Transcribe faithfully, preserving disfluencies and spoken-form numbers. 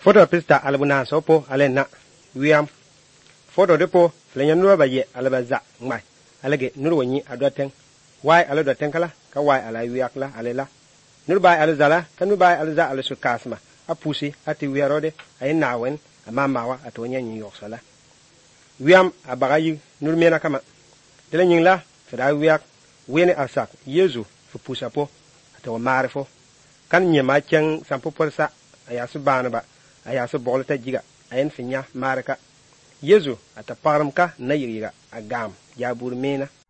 Foto pista albuna sopo alena wiam foto depo flenya nuro ba ye alaba za ngmai alage nuro wani adoten wai ala doten kala ka wai ala wiak la alela nuro bai ala zala ka nuro bai ala za ala su kasma apusi ati wiarode ay nawen amamawa atonya nyi yoksala wiam abagayi nuro mena kama dele nyingla fada wiak wene asak yezu fu pusapo ato marefo kan nyema cheng sampo porsa ayasu banaba ayasu bolta jiga ayen finya maraka yezu ata paramka na yiga agam ya bur mena